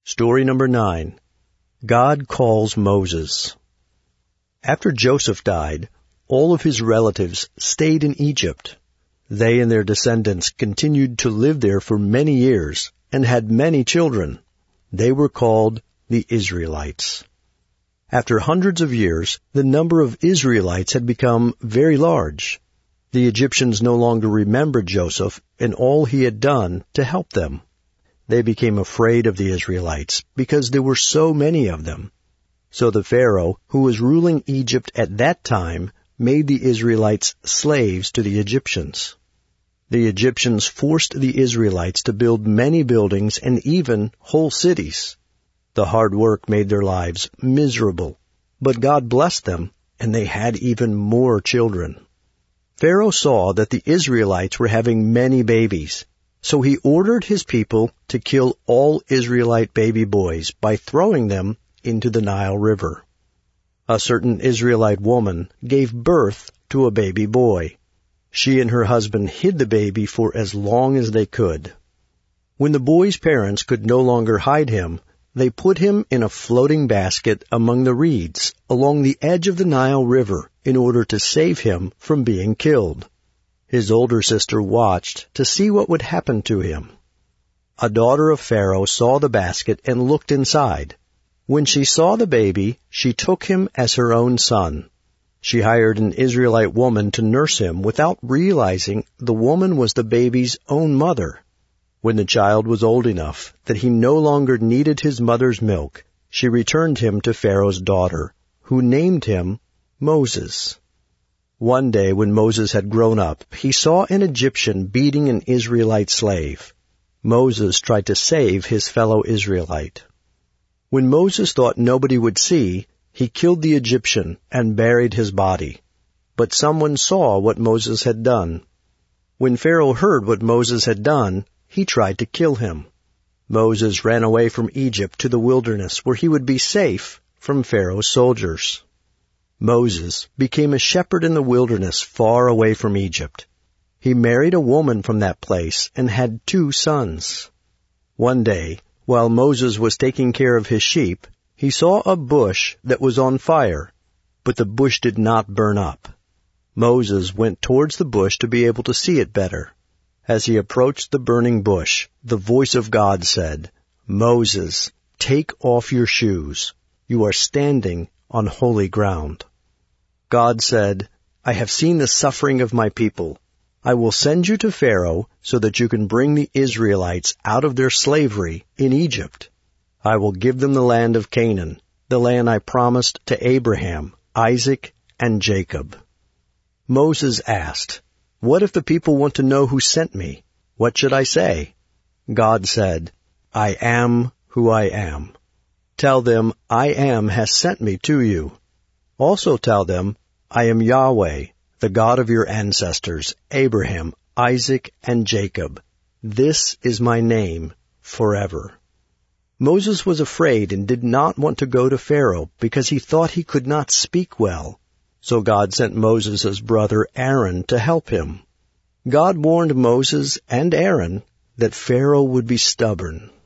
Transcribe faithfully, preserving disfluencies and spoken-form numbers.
Story number nine. God calls Moses. After Joseph died, all of his relatives stayed in Egypt. They and their descendants continued to live there for many years and had many children. They were called the Israelites. After hundreds of years, the number of Israelites had become very large. The Egyptians no longer remembered Joseph and all he had done to help them. They became afraid of the Israelites because there were so many of them. So the Pharaoh, who was ruling Egypt at that time, made the Israelites slaves to the Egyptians. The Egyptians forced the Israelites to build many buildings and even whole cities. The hard work made their lives miserable, but God blessed them, and they had even more children. Pharaoh saw that the Israelites were having many babies, so he ordered his people to kill all Israelite baby boys by throwing them into the Nile River. A certain Israelite woman gave birth to a baby boy. She and her husband hid the baby for as long as they could. When the boy's parents could no longer hide him, they put him in a floating basket among the reeds along the edge of the Nile River in order to save him from being killed. His older sister watched to see what would happen to him. A daughter of Pharaoh saw the basket and looked inside. When she saw the baby, she took him as her own son. She hired an Israelite woman to nurse him without realizing the woman was the baby's own mother. When the child was old enough that he no longer needed his mother's milk, she returned him to Pharaoh's daughter, who named him Moses. One day when Moses had grown up, he saw an Egyptian beating an Israelite slave. Moses tried to save his fellow Israelite. When Moses thought nobody would see, he killed the Egyptian and buried his body. But someone saw what Moses had done. When Pharaoh heard what Moses had done, he tried to kill him. Moses ran away from Egypt to the wilderness where he would be safe from Pharaoh's soldiers. Moses became a shepherd in the wilderness far away from Egypt. He married a woman from that place and had two sons. One day, while Moses was taking care of his sheep, he saw a bush that was on fire, but the bush did not burn up. Moses went towards the bush to be able to see it better. As he approached the burning bush, the voice of God said, "Moses, take off your shoes. You are standing on holy ground." God said, "I have seen the suffering of my people. I will send you to Pharaoh so that you can bring the Israelites out of their slavery in Egypt. I will give them the land of Canaan, the land I promised to Abraham, Isaac, and Jacob." Moses asked, "What if the people want to know who sent me? What should I say?" God said, "I am who I am. Tell them, I am has sent me to you. Also tell them, I am Yahweh, the God of your ancestors, Abraham, Isaac, and Jacob. This is my name forever." Moses was afraid and did not want to go to Pharaoh because he thought he could not speak well. So God sent Moses' brother Aaron to help him. God warned Moses and Aaron that Pharaoh would be stubborn.